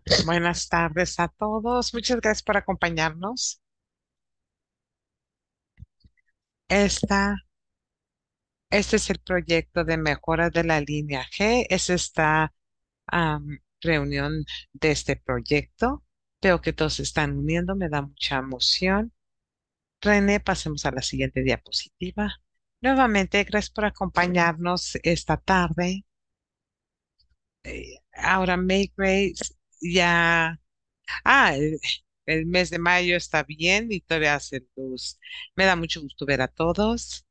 Buenas tardes a todos. Muchas gracias por acompañarnos. Esta, este es el proyecto de mejora de la línea G. Es esta reunión de este proyecto. Veo que todos se están uniendo. Me da mucha emoción. René, pasemos a la siguiente diapositiva. Nuevamente, gracias por acompañarnos esta tarde. Ahora, May Grace ya. El mes de mayo está bien, Victoria hace luz. Me da mucho gusto ver a todos.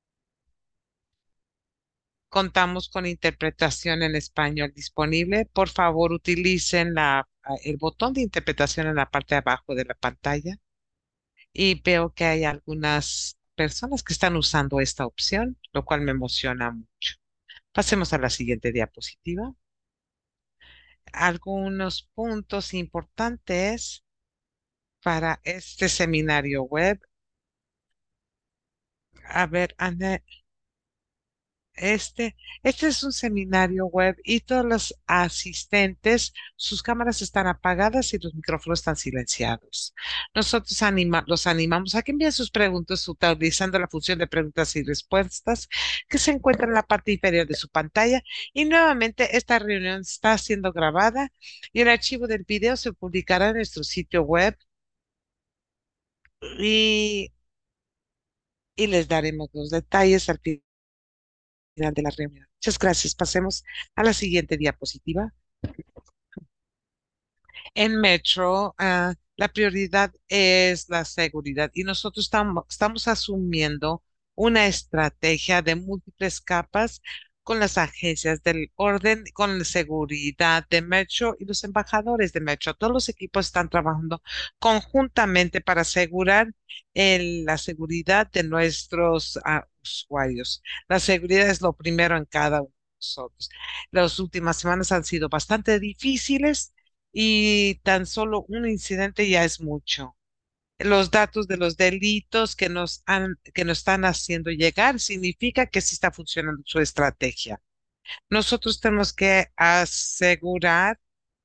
Contamos con interpretación en español disponible. Por favor, utilicen el botón de interpretación en la parte de abajo de la pantalla. Y veo que hay algunas personas que están usando esta opción, lo cual me emociona mucho. Pasemos a la siguiente diapositiva. Algunos puntos importantes para este seminario web. A ver, Ana, este es un seminario web y todos los asistentes, sus cámaras están apagadas y los micrófonos están silenciados. Nosotros los animamos a que envíen sus preguntas utilizando la función de preguntas y respuestas que se encuentra en la parte inferior de su pantalla. Y nuevamente, esta reunión está siendo grabada y el archivo del video se publicará en nuestro sitio web y, y les daremos los detalles al final de la reunión. Muchas gracias. Pasemos a la siguiente diapositiva. En Metro, la prioridad es la seguridad y nosotros estamos asumiendo una estrategia de múltiples capas con las agencias del orden, con la seguridad de Metro y los embajadores de Metro. Todos los equipos están trabajando conjuntamente para asegurar la seguridad de nuestros usuarios. La seguridad es lo primero en cada uno de nosotros. Las últimas semanas han sido bastante difíciles y tan solo un incidente ya es mucho. Los datos de los delitos que nos están haciendo llegar significa que sí está funcionando su estrategia. Nosotros tenemos que asegurar,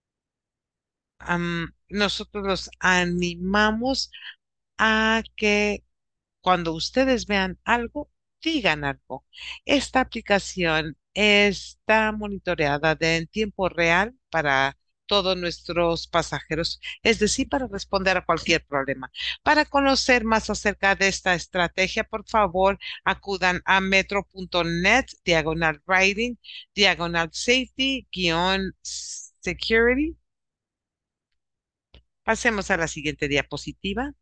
nosotros los animamos a que cuando ustedes vean algo, digan algo. Esta aplicación está monitoreada en tiempo real para todos nuestros pasajeros, es decir, para responder a cualquier problema. Para conocer más acerca de esta estrategia, por favor, acudan a metro.net, diagonal writing, diagonal safety, guión security. Pasemos a la siguiente diapositiva.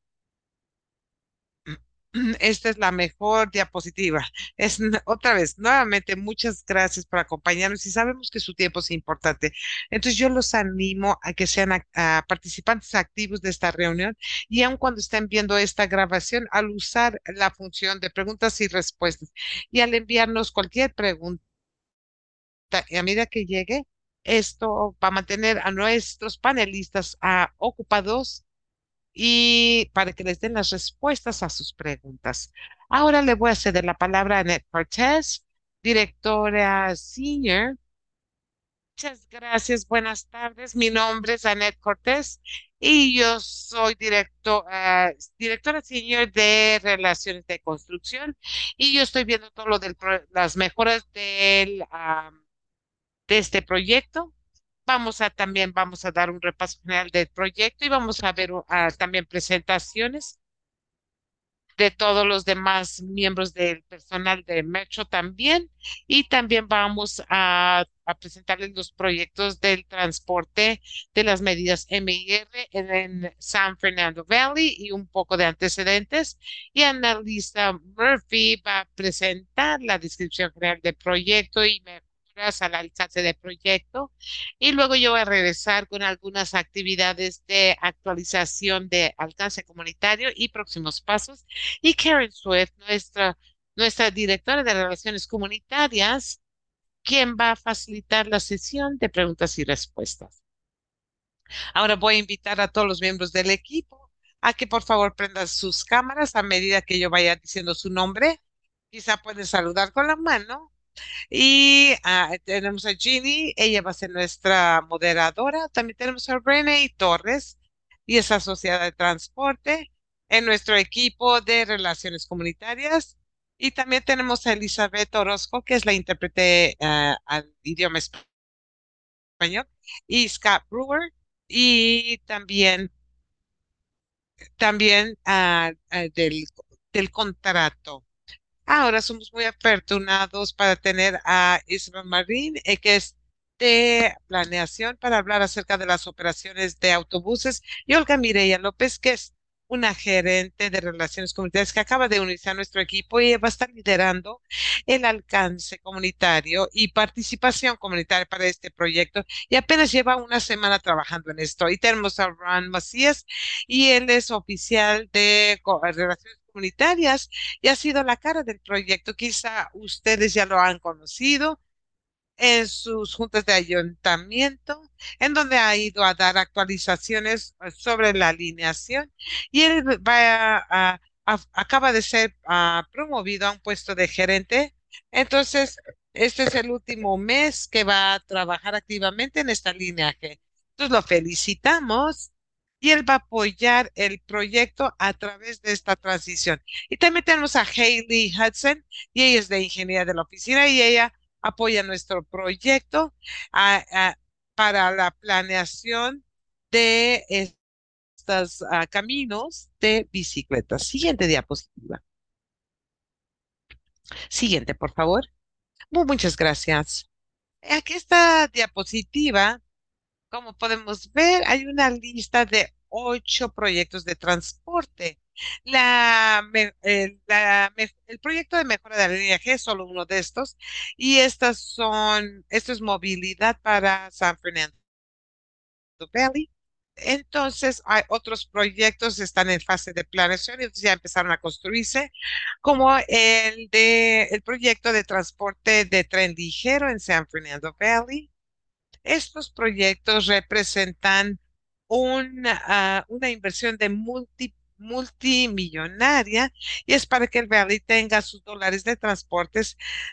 Esta es la mejor diapositiva. Otra vez, nuevamente, muchas gracias por acompañarnos y sabemos que su tiempo es importante. Entonces, yo los animo a que sean a participantes activos de esta reunión y aun cuando estén viendo esta grabación, al usar la función de preguntas y respuestas y al enviarnos cualquier pregunta, y a medida que llegue, esto va a mantener a nuestros panelistas ocupados y para que les den las respuestas a sus preguntas. Ahora le voy a ceder la palabra a Annette Cortés, directora senior. Muchas gracias, buenas tardes. Mi nombre es Annette Cortés y yo soy directora senior de Relaciones de Construcción y yo estoy viendo todo lo de las mejoras de este proyecto. También vamos a dar un repaso general del proyecto y vamos a ver también presentaciones de todos los demás miembros del personal de Metro también. Y también vamos a presentarles los proyectos del transporte de las medidas MIR en San Fernando Valley y un poco de antecedentes. Y Annalisa Murphy va a presentar la descripción general del proyecto y mejoras al alcance del proyecto. Y luego yo voy a regresar con algunas actividades de actualización de alcance comunitario y próximos pasos y Karen Swift, nuestra directora de Relaciones Comunitarias, quien va a facilitar la sesión de preguntas y respuestas. Ahora voy a invitar a todos los miembros del equipo a que por favor prendan sus cámaras a medida que yo vaya diciendo su nombre. Quizá pueden saludar con la mano Y tenemos a Ginny, ella va a ser nuestra moderadora. También tenemos a Renee Torres y es asociada de transporte en nuestro equipo de relaciones comunitarias. Y también tenemos a Elizabeth Orozco, que es la intérprete al idioma español, y Scott Brewer, y también del contrato. Ahora somos muy afortunados para tener a Isabel Marín, que es de planeación para hablar acerca de las operaciones de autobuses, y Olga Mireya López, que es una gerente de relaciones comunitarias que acaba de unirse a nuestro equipo y va a estar liderando el alcance comunitario y participación comunitaria para este proyecto. Y apenas lleva una semana trabajando en esto. Y tenemos a Ron Macías, y él es oficial de relaciones comunitarias y ha sido la cara del proyecto. Quizá ustedes ya lo han conocido en sus juntas de ayuntamiento, en donde ha ido a dar actualizaciones sobre la alineación, y él acaba de ser promovido a un puesto de gerente. Entonces, este es el último mes que va a trabajar activamente en esta línea G. Entonces, lo felicitamos. Y él va a apoyar el proyecto a través de esta transición. Y también tenemos a Hailey Hudson, y ella es de ingeniería de la oficina, y ella apoya nuestro proyecto ah, ah, para la planeación de estos caminos de bicicletas. Siguiente diapositiva. Siguiente, por favor. Muchas gracias. Aquí esta diapositiva, como podemos ver, hay una lista de 8 proyectos de transporte. El proyecto de mejora de la línea G es solo uno de estos, y esto es movilidad para San Fernando Valley. Entonces, hay otros proyectos que están en fase de planeación y entonces ya empezaron a construirse, como el proyecto de transporte de tren ligero en San Fernando Valley. Estos proyectos representan una inversión de multimillonaria, y es para que el Valley tenga sus dólares de transportes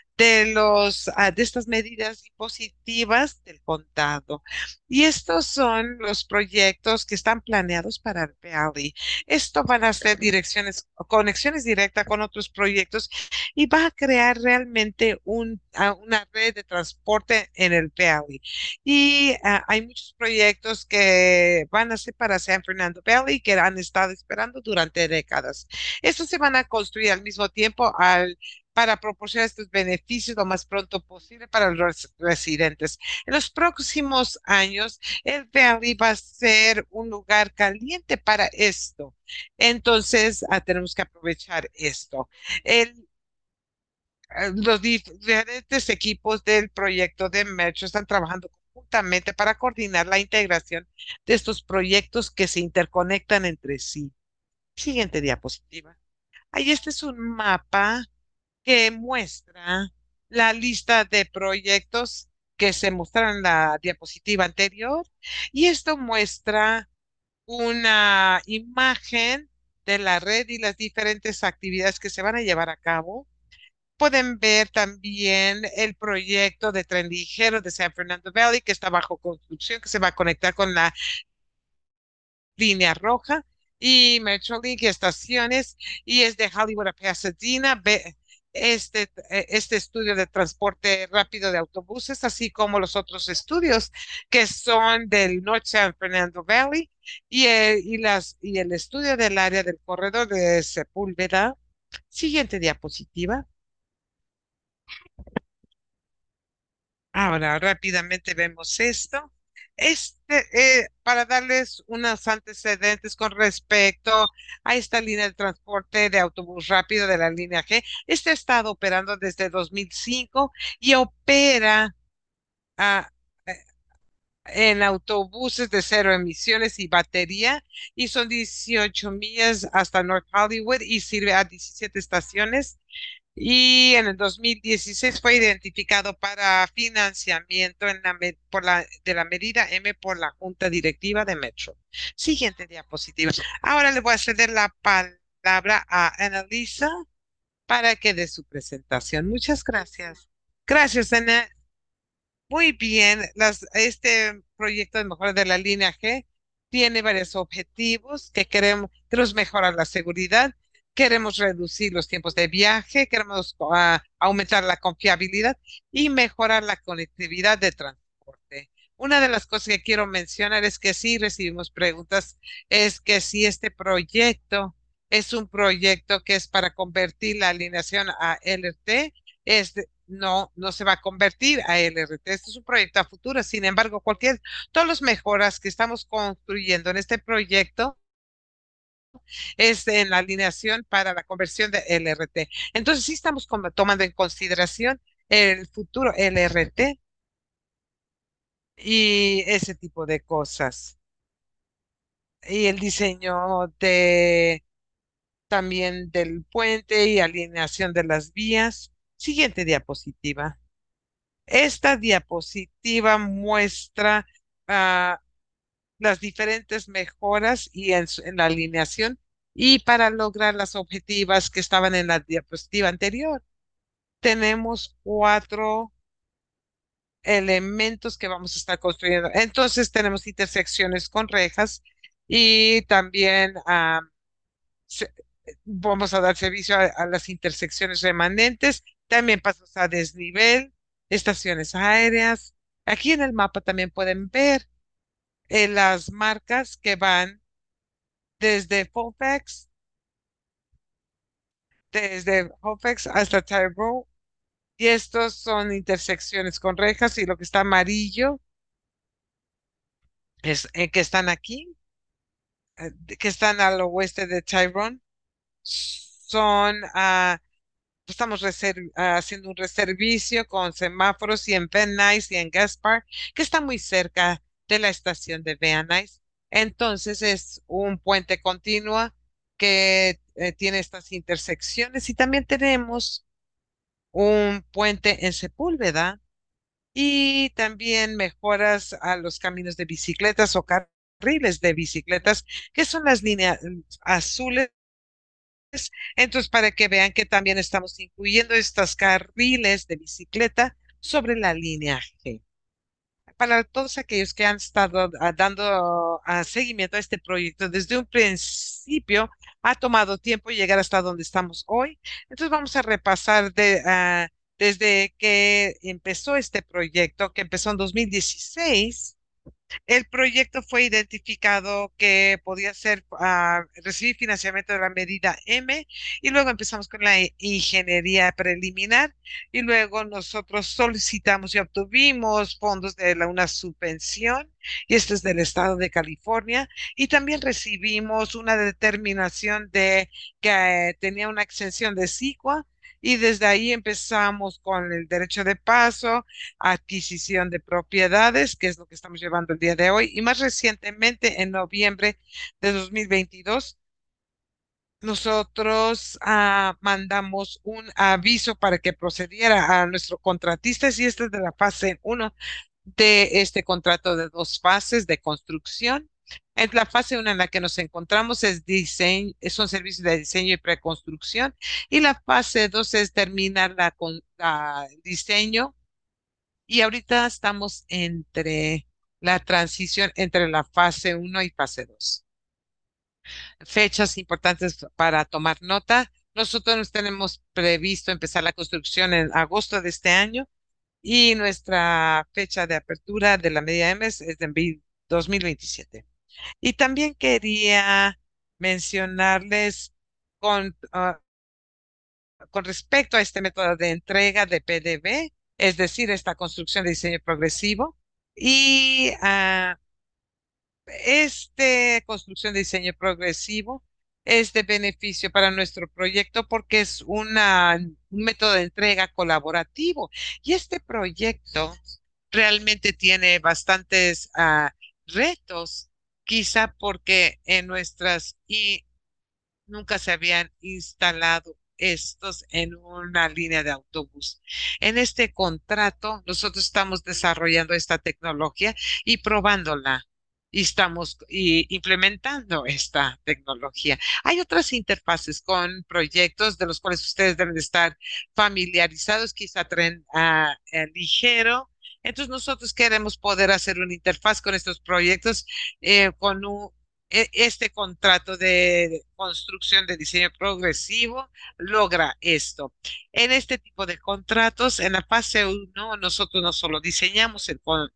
de estas medidas impositivas del condado. Y estos son los proyectos que están planeados para el Valley. Esto van a ser conexiones directas con otros proyectos, y va a crear realmente una red de transporte en el Valley. Y hay muchos proyectos que van a ser para San Fernando Valley que han estado esperando durante décadas. Estos se van a construir al mismo tiempo para proporcionar estos beneficios lo más pronto posible para los residentes. En los próximos años, el Valley va a ser un lugar caliente para esto. Entonces, tenemos que aprovechar esto. El, los diferentes equipos del proyecto de Metro están trabajando conjuntamente para coordinar la integración de estos proyectos que se interconectan entre sí. Siguiente diapositiva. Ahí este es un mapa que muestra la lista de proyectos que se mostraron en la diapositiva anterior, y esto muestra una imagen de la red y las diferentes actividades que se van a llevar a cabo. Pueden ver también el proyecto de tren ligero de San Fernando Valley, que está bajo construcción, que se va a conectar con la línea roja, y Metrolink y estaciones, y es de Hollywood a Pasadena. Este estudio de transporte rápido de autobuses, así como los otros estudios que son del North San Fernando Valley, y el estudio del área del corredor de Sepúlveda. Siguiente diapositiva. Ahora rápidamente vemos esto. Para darles unos antecedentes con respecto a esta línea de transporte de autobús rápido de la línea G, este ha estado operando desde 2005 y opera ah, eh, en autobuses de cero emisiones y batería, y son 18 millas hasta North Hollywood y sirve a 17 estaciones, y en el 2016 fue identificado para financiamiento de la medida M por la Junta Directiva de Metro. Siguiente diapositiva. Ahora le voy a ceder la palabra a Annalisa para que dé su presentación. Muchas gracias. Gracias, Ana. Muy bien, este proyecto de mejora de la línea G tiene varios objetivos que queremos mejorar la seguridad, queremos reducir los tiempos de viaje, queremos aumentar la confiabilidad y mejorar la conectividad de transporte. Una de las cosas que quiero mencionar es que sí recibimos preguntas, es que si este proyecto es un proyecto que es para convertir la alineación a LRT, no, no se va a convertir a LRT. Este es un proyecto a futuro. Sin embargo, todas las mejoras que estamos construyendo en este proyecto es en la alineación para la conversión de LRT. Entonces, sí estamos tomando en consideración el futuro LRT y ese tipo de cosas. Y el diseño también del puente y alineación de las vías. Siguiente diapositiva. Esta diapositiva muestra ah, las diferentes mejoras en la alineación y para lograr las objetivas que estaban en la diapositiva anterior. Tenemos cuatro elementos que vamos a estar construyendo. Entonces tenemos intersecciones con rejas y también se- vamos a dar servicio a las intersecciones remanentes, también pasos a desnivel, estaciones aéreas. Aquí en el mapa también pueden ver las marcas que van desde Colfax, desde Colfax hasta Tyrone, y estos son intersecciones con rejas, y lo que está amarillo es que están aquí, que están al oeste de Tyrone, son estamos haciendo un reservicio con semáforos y en Van Nuys y en Gaspar, que está muy cerca de la estación de Van Nuys. Entonces es un puente continuo que tiene estas intersecciones y también tenemos un puente en Sepúlveda y también mejoras a los caminos de bicicletas o carriles de bicicletas, que son las líneas azules. Entonces, para que vean que también estamos incluyendo estos carriles de bicicleta sobre la línea G. Para todos aquellos que han estado dando seguimiento a este proyecto desde un principio, ha tomado tiempo llegar hasta donde estamos hoy. Entonces, vamos a repasar desde que empezó este proyecto, que empezó en 2016. El proyecto fue identificado que podía recibir financiamiento de la medida M y luego empezamos con la ingeniería preliminar y luego nosotros solicitamos y obtuvimos fondos de una subvención y esto es del estado de California y también recibimos una determinación de que tenía una exención de SICUA y desde ahí empezamos con el derecho de paso, adquisición de propiedades, que es lo que estamos llevando el día de hoy. Y más recientemente, en noviembre de 2022, nosotros mandamos un aviso para que procediera a nuestro contratista, y este es de la fase uno de este contrato de dos fases de construcción. En la fase 1 en la que nos encontramos es diseño, son servicios de diseño y preconstrucción, y la fase 2 es terminar diseño y ahorita estamos entre la transición entre la fase uno y fase 2. Fechas importantes para tomar nota. Nosotros tenemos previsto empezar la construcción en agosto de este año y nuestra fecha de apertura de la media M es en 2027. Y también quería mencionarles con, ah, con respecto a este método de entrega de PDB, es decir, esta construcción de diseño progresivo. Y este construcción de diseño progresivo es de beneficio para nuestro proyecto porque es un método de entrega colaborativo. Y este proyecto realmente tiene bastantes retos, quizá porque en nuestras nunca se habían instalado estos en una línea de autobús. En este contrato, nosotros estamos desarrollando esta tecnología y probándola. y estamos implementando esta tecnología. Hay otras interfaces con proyectos de los cuales ustedes deben de estar familiarizados, quizá tren ligero. Entonces nosotros queremos poder hacer una interfaz con estos proyectos con este contrato de construcción de diseño progresivo logra esto. En este tipo de contratos, en la fase uno nosotros no solo diseñamos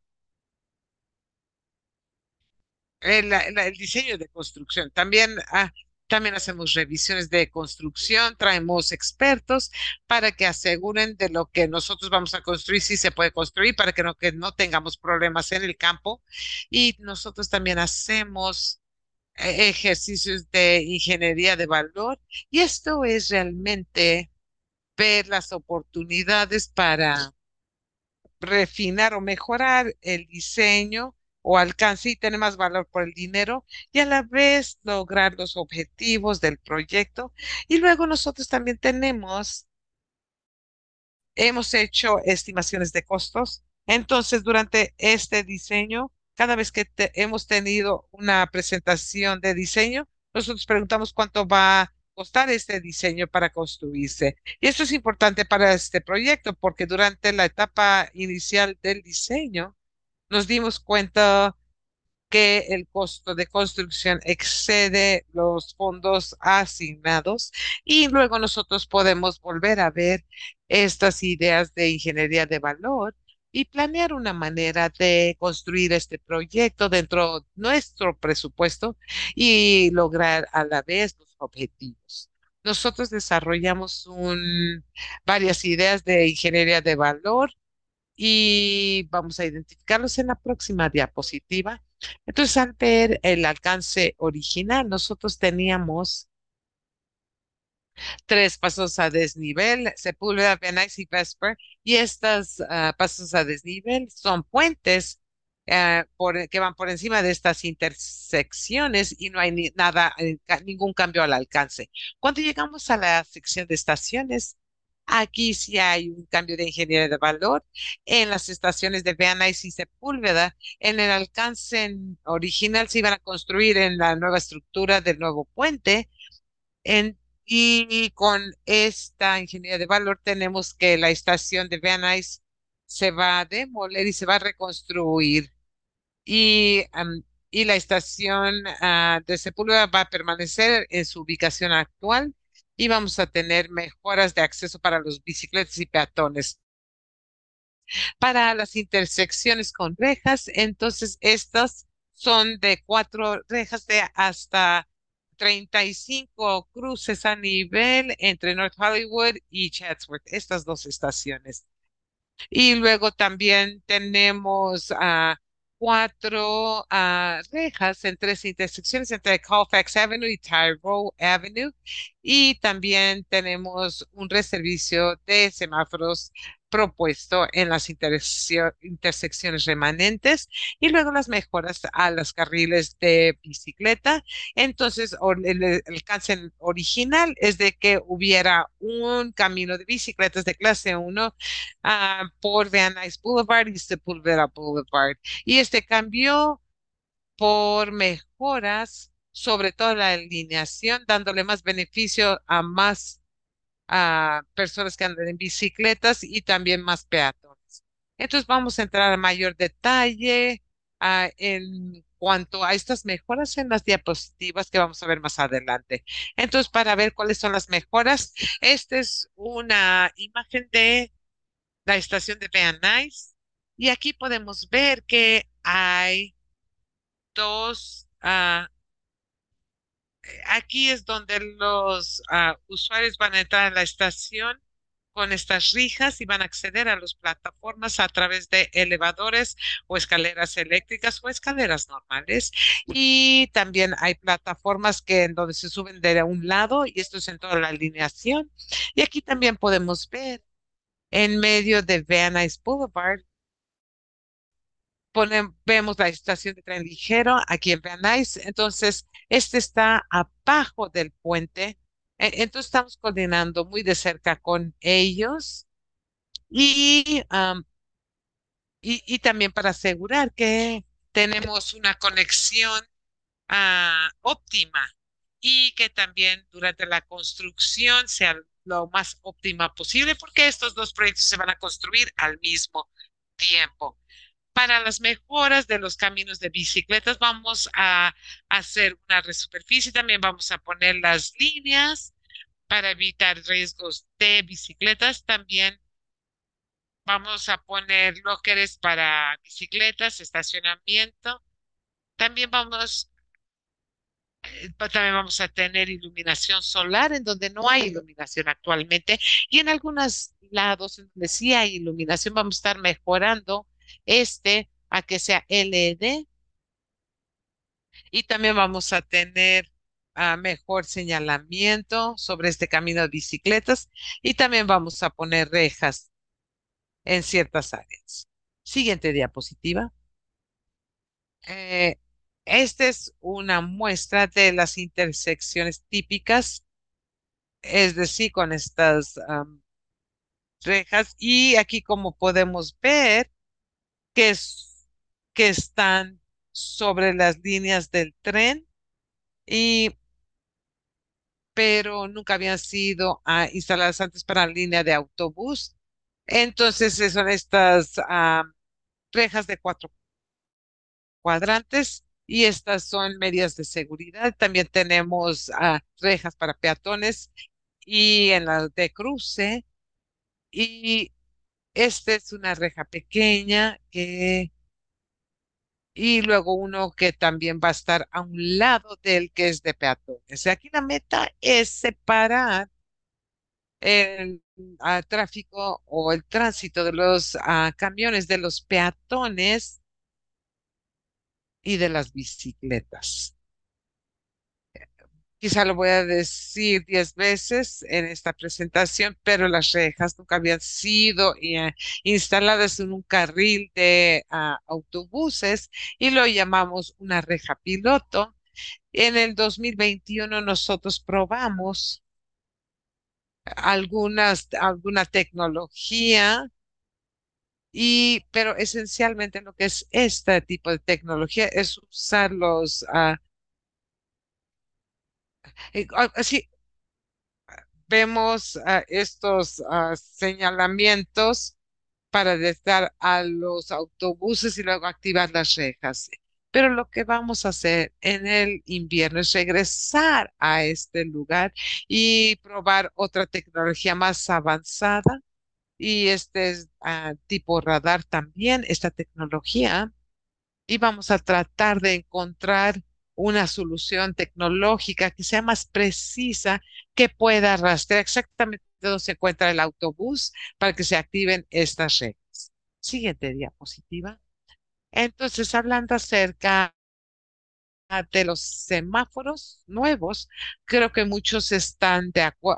el diseño de construcción, también hacemos revisiones de construcción, traemos expertos para que aseguren de lo que nosotros vamos a construir, si se puede construir, para que no tengamos problemas en el campo. Y nosotros también hacemos ejercicios de ingeniería de valor, y esto es realmente ver las oportunidades para refinar o mejorar el diseño o alcance y tener más valor por el dinero y a la vez lograr los objetivos del proyecto. Y luego nosotros también hemos hecho estimaciones de costos. Entonces, durante este diseño, cada vez que hemos tenido una presentación de diseño, nosotros preguntamos cuánto va a costar este diseño para construirse. Y esto es importante para este proyecto porque durante la etapa inicial del diseño nos dimos cuenta que el costo de construcción excede los fondos asignados y luego nosotros podemos volver a ver estas ideas de ingeniería de valor y planear una manera de construir este proyecto dentro de nuestro presupuesto y lograr a la vez los objetivos. Nosotros desarrollamos varias ideas de ingeniería de valor y vamos a identificarlos en la próxima diapositiva. Entonces, al ver el alcance original, nosotros teníamos tres pasos a desnivel, Sepúlveda, Benais y Vesper, y estas pasos a desnivel son puentes que van por encima de estas intersecciones y no hay nada, ningún cambio al alcance. Cuando llegamos a la sección de estaciones, aquí sí hay un cambio de ingeniería de valor. En las estaciones de Benais y Sepúlveda, en el alcance original se iban a construir en la nueva estructura del nuevo puente y con esta ingeniería de valor tenemos que la estación de Van Nuys se va a demoler y se va a reconstruir. Y la estación de Sepúlveda va a permanecer en su ubicación actual y vamos a tener mejoras de acceso para los bicicletas y peatones. Para las intersecciones con rejas, entonces estas son de cuatro rejas de hasta 35 cruces a nivel entre North Hollywood y Chatsworth, estas dos estaciones. Y luego también tenemos cuatro rejas en tres intersecciones entre Colfax Avenue y Tyrone Avenue. Y también tenemos un reservicio de semáforos propuesto en las intersecciones remanentes y luego las mejoras a los carriles de bicicleta. Entonces, el alcance original es de que hubiera un camino de bicicletas de clase uno por Van Nuys Boulevard y Sepulveda Boulevard. Y este cambió por mejoras, sobre todo la alineación, dándole más beneficio a más personas que andan en bicicletas y también más peatones. Entonces vamos a entrar a mayor detalle en cuanto a estas mejoras en las diapositivas que vamos a ver más adelante. Entonces, para ver cuáles son las mejoras, esta es una imagen de la estación de Van Nuys. Y aquí podemos ver que hay dos, aquí es donde los usuarios van a entrar a la estación con estas rijas y van a acceder a las plataformas a través de elevadores o escaleras eléctricas o escaleras normales. Y también hay plataformas que en donde se suben de un lado y esto es en toda la alineación. Y aquí también podemos ver en medio de Van Nuys Boulevard vemos la estación de tren ligero aquí en Van Nuys. Entonces, este está abajo del puente. Entonces, estamos coordinando muy de cerca con ellos y, y también para asegurar que tenemos una conexión óptima y que también durante la construcción sea lo más óptima posible porque estos dos proyectos se van a construir al mismo tiempo. Para las mejoras de los caminos de bicicletas vamos a hacer una resuperficie, también vamos a poner las líneas para evitar riesgos de bicicletas, también vamos a poner lockers para bicicletas, estacionamiento, también también vamos a tener iluminación solar en donde no hay iluminación actualmente y en algunos lados en donde sí hay iluminación vamos a estar mejorando a que sea LED y también vamos a tener mejor señalamiento sobre este camino de bicicletas y también vamos a poner rejas en ciertas áreas. Siguiente diapositiva. Eh, Esta es una muestra de las intersecciones típicas, es decir, con estas rejas. Y aquí como podemos ver que, que están sobre las líneas del tren, y, pero nunca habían sido instaladas antes para la línea de autobús. Entonces son estas rejas de 4 cuadrantes y estas son medidas de seguridad. También tenemos rejas para peatones y en la de cruce. Y esta es una reja pequeña y luego uno que también va a estar a un lado del que es de peatones. Aquí la meta es separar el tráfico o el tránsito de los camiones, de los peatones y de las bicicletas. Quizá lo voy a decir 10 veces en esta presentación, pero las rejas nunca habían sido instaladas en un carril de autobuses y lo llamamos una reja piloto. En el 2021 nosotros probamos alguna tecnología pero esencialmente lo que es este tipo de tecnología es usar sí, vemos estos señalamientos para detectar a los autobuses y luego activar las rejas. Pero lo que vamos a hacer en el invierno es regresar a este lugar y probar otra tecnología más avanzada. Y este es tipo radar también, esta tecnología. Y vamos a tratar de encontrar una solución tecnológica que sea más precisa, que pueda rastrear exactamente dónde se encuentra el autobús para que se activen estas redes. Siguiente diapositiva. Entonces, hablando acerca de los semáforos nuevos, creo que muchos están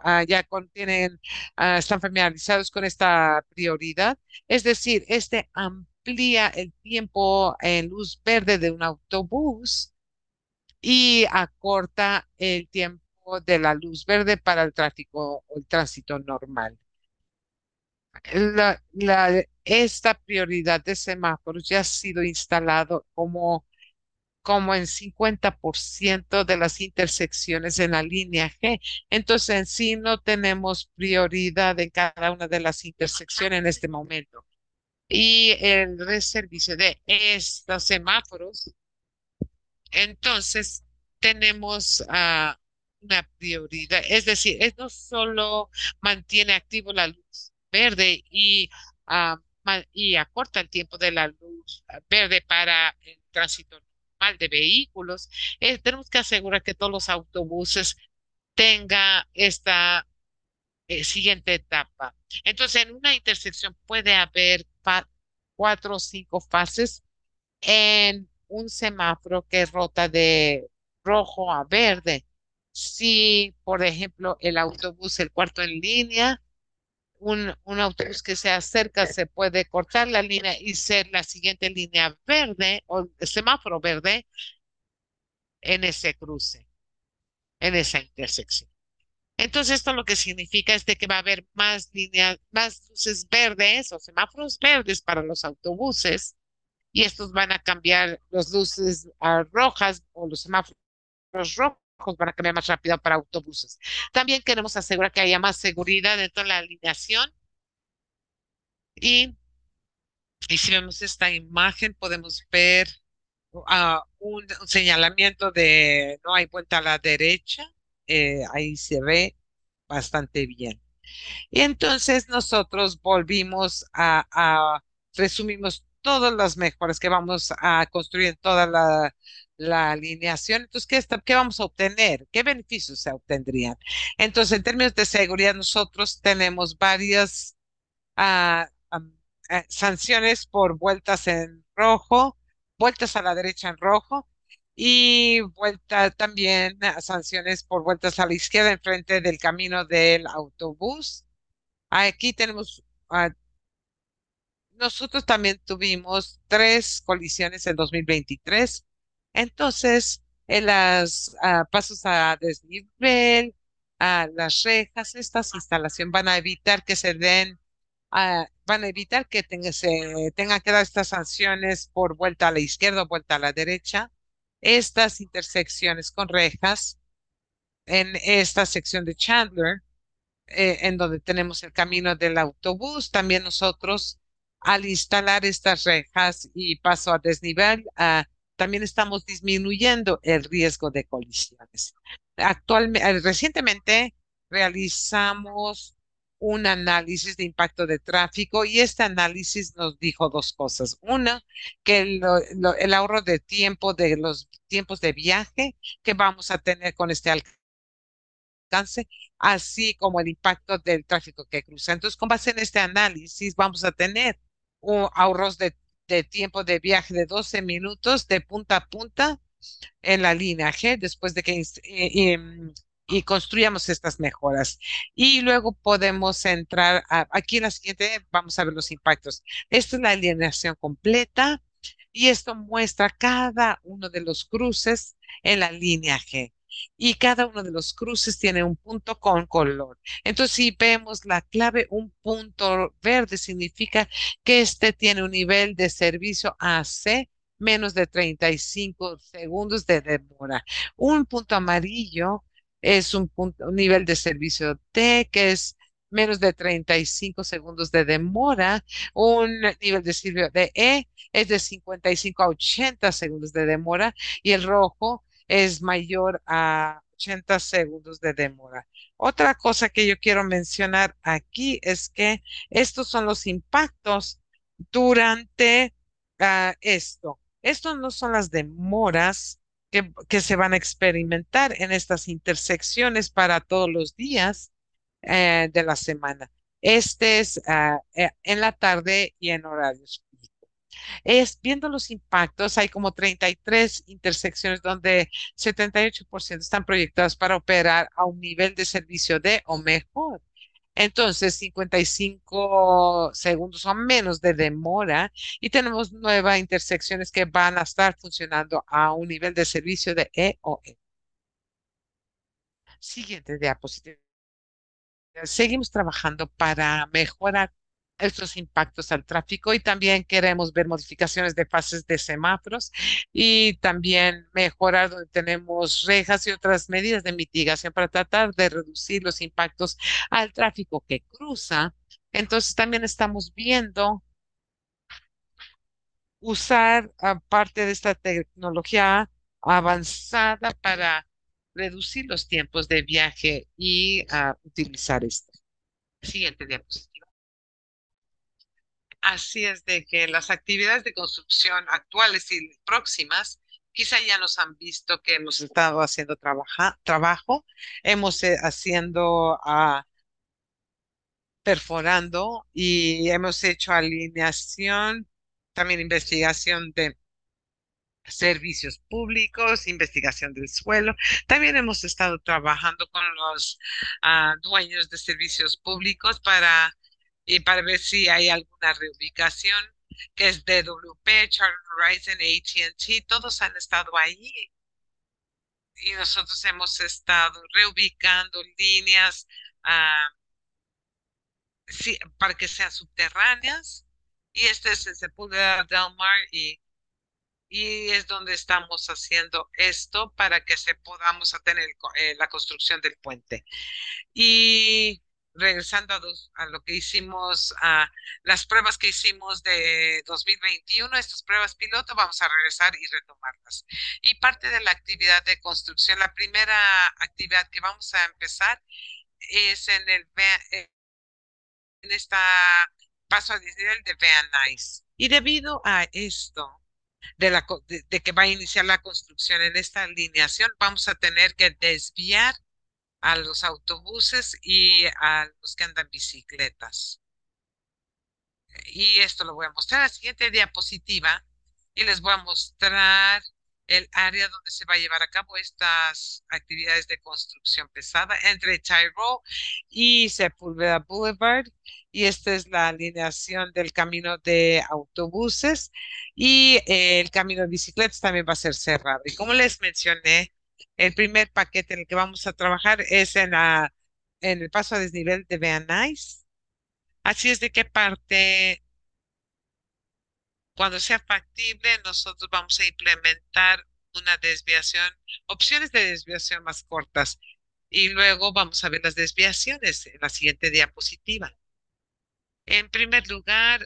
están familiarizados con esta prioridad. Es decir, este amplía el tiempo en luz verde de un autobús y acorta el tiempo de la luz verde para el tráfico o el tránsito normal. Esta prioridad de semáforos ya ha sido instalado como en 50% de las intersecciones en la línea G. Entonces, en sí no tenemos prioridad en cada una de las intersecciones en este momento. Y el reservicio de estos semáforos, entonces tenemos una prioridad. Es decir, es no solo mantiene activo la luz verde y acorta el tiempo de la luz verde para el tránsito normal de vehículos. Tenemos que asegurar que todos los autobuses tengan esta siguiente etapa. Entonces, en una intersección puede haber 4 o 5 fases en un semáforo que rota de rojo a verde. Si, por ejemplo, el autobús, el cuarto en línea, un autobús que se acerca, se puede cortar la línea y ser la siguiente línea verde o el semáforo verde en ese cruce, en esa intersección. Entonces, esto lo que significa es de que va a haber más líneas, más luces verdes o semáforos verdes para los autobuses y estos van a cambiar las luces rojas o los semáforos rojos van a cambiar más rápido para autobuses. También queremos asegurar que haya más seguridad dentro de la alineación y, y si vemos esta imagen podemos ver un señalamiento de no hay vuelta a la derecha. Ahí se ve bastante bien. Y entonces nosotros volvimos resumimos todas las mejoras que vamos a construir en toda la alineación. Entonces, ¿qué vamos a obtener? ¿Qué beneficios se obtendrían? Entonces, en términos de seguridad, nosotros tenemos varias sanciones por vueltas en rojo, vueltas a la derecha en rojo y vuelta también sanciones por vueltas a la izquierda en frente del camino del autobús. Aquí tenemos, nosotros también tuvimos 3 colisiones en 2023. Entonces, en las pasos a desnivel, a las rejas, estas instalaciones van a evitar que se den, van a evitar que se tengan que dar estas sanciones por vuelta a la izquierda o vuelta a la derecha. Estas intersecciones con rejas en esta sección de Chandler en donde tenemos el camino del autobús. También nosotros, al instalar estas rejas y paso a desnivel, también estamos disminuyendo el riesgo de colisiones. Recientemente realizamos un análisis de impacto de tráfico y este análisis nos dijo dos cosas. Una, que el ahorro de tiempo de los tiempos de viaje que vamos a tener con este alcance, así como el impacto del tráfico que cruza. Entonces, con base en este análisis, vamos a tener ahorros de tiempo de viaje de 12 minutos de punta a punta en la línea G después de que y construyamos estas mejoras. Y luego podemos entrar aquí en la siguiente, vamos a ver los impactos. Esta es la alineación completa y esto muestra cada uno de los cruces en la línea G. Y cada uno de los cruces tiene un punto con color. Entonces, si vemos la clave, un punto verde significa que este tiene un nivel de servicio AC menos de 35 segundos de demora. Un punto amarillo es un nivel de servicio T, que es menos de 35 segundos de demora. Un nivel de servicio de E es de 55 a 80 segundos de demora y el rojo es mayor a 80 segundos de demora. Otra cosa que yo quiero mencionar aquí es que estos son los impactos durante esto. Estos no son las demoras que se van a experimentar en estas intersecciones para todos los días de la semana. Este es en la tarde y en horarios. Es viendo los impactos, hay como 33 intersecciones donde 78% están proyectadas para operar a un nivel de servicio de o mejor. Entonces, 55 segundos o menos de demora y tenemos nuevas intersecciones que van a estar funcionando a un nivel de servicio de E o E. Siguiente diapositiva. Seguimos trabajando para mejorar estos impactos al tráfico y también queremos ver modificaciones de fases de semáforos y también mejorar donde tenemos rejas y otras medidas de mitigación para tratar de reducir los impactos al tráfico que cruza. Entonces también estamos viendo usar parte de esta tecnología avanzada para reducir los tiempos de viaje y utilizar esto. Siguiente diapositiva. Así es de que las actividades de construcción actuales y próximas quizá ya nos han visto que hemos estado haciendo trabajo, hemos haciendo perforando y hemos hecho alineación, también investigación de servicios públicos, investigación del suelo. También hemos estado trabajando con los dueños de servicios públicos para ver si hay alguna reubicación, que es DWP, Charter Horizon, AT&T, todos han estado ahí y nosotros hemos estado reubicando líneas sí, para que sean subterráneas. Y este es el Sepúlveda del Mar y es donde estamos haciendo esto para que se podamos tener la construcción del puente. Y regresando a lo que hicimos, a las pruebas que hicimos de 2021, estas pruebas piloto, vamos a regresar y retomarlas. Y parte de la actividad de construcción, la primera actividad que vamos a empezar es en esta paso a nivel de Van Nuys. Y debido a esto, de que va a iniciar la construcción en esta alineación, vamos a tener que desviar a los autobuses y a los que andan bicicletas. Y esto lo voy a mostrar en la siguiente diapositiva y les voy a mostrar el área donde se va a llevar a cabo estas actividades de construcción pesada entre Tyrol y Sepúlveda Boulevard. Y esta es la alineación del camino de autobuses y el camino de bicicletas también va a ser cerrado. Y como les mencioné, el primer paquete en el que vamos a trabajar es en el paso a desnivel de Van Nuys. Así es de qué parte, cuando sea factible, nosotros vamos a implementar una desviación, opciones de desviación más cortas. Y luego vamos a ver las desviaciones en la siguiente diapositiva. En primer lugar,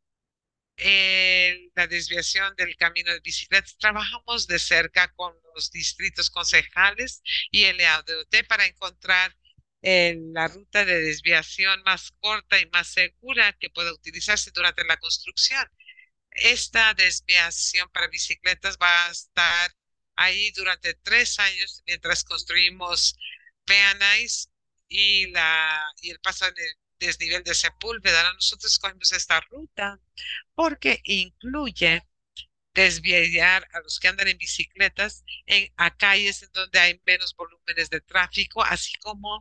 la desviación del camino de bicicletas. Trabajamos de cerca con los distritos concejales y el ADOT para encontrar la ruta de desviación más corta y más segura que pueda utilizarse durante la construcción. Esta desviación para bicicletas va a estar ahí durante 3 años mientras construimos Peanais y el paso en el desnivel de Sepúlveda. Nosotros escogimos esta ruta porque incluye desviar a los que andan en bicicletas a calles en donde hay menos volúmenes de tráfico, así como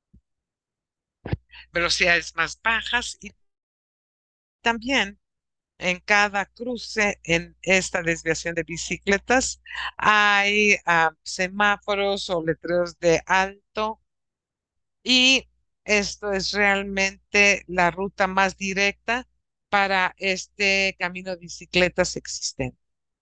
velocidades más bajas y también en cada cruce en esta desviación de bicicletas hay semáforos o letreros de alto y esto es realmente la ruta más directa para este camino de bicicletas existente.